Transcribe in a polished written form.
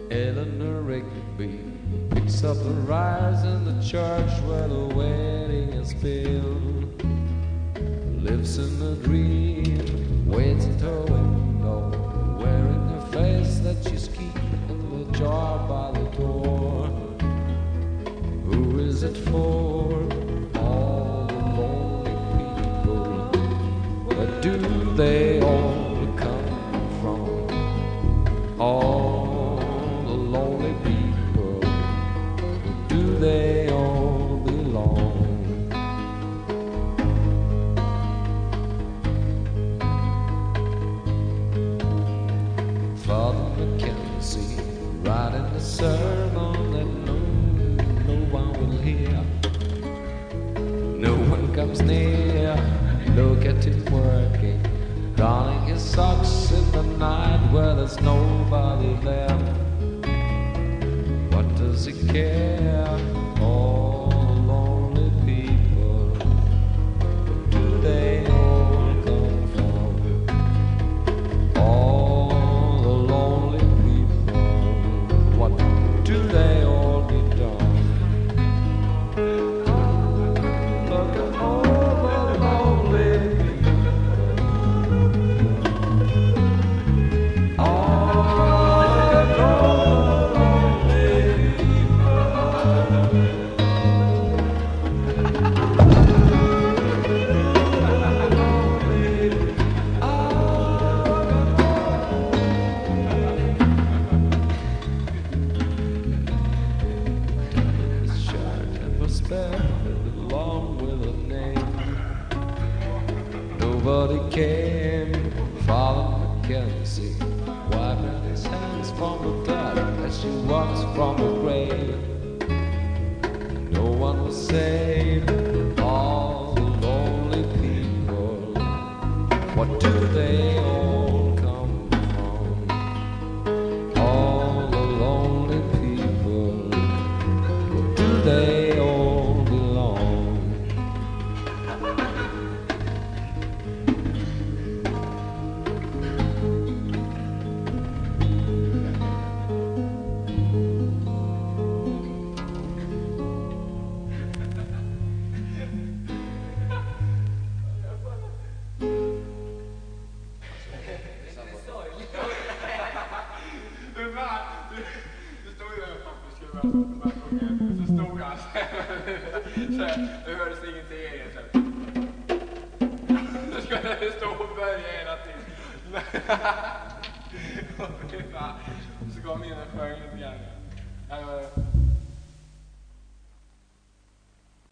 Eleanor Rigby picks up the rise in the church where the wedding is built. Lives in a dream, waits at her window, wearing her face that she's keeping the jar by the door. Who is it for? All the lonely people. Where do they all come from? All the lonely people. Where do they all belong? Father Mackenzie writing a sermon that no one will hear. No one comes near. Look at him working, darning his socks in the night where there's nobody there. What does he care? All the lonely people. Where do they all come from? All the lonely people. What do they all be done? Look at all the lonely people. All the lonely This shirt and prosperity along with a name. Nobody came. Father Mackenzie wiping his hands from the blood as she walks from the grave. No one was saved. All the lonely people. What do they all come from? All the lonely people. Where do they all belong? Det stod ju där faktiskt, så stod jag så det hördes ingenting så då ska det stå och börja hela tiden. Så kom in och sjöng lite grann.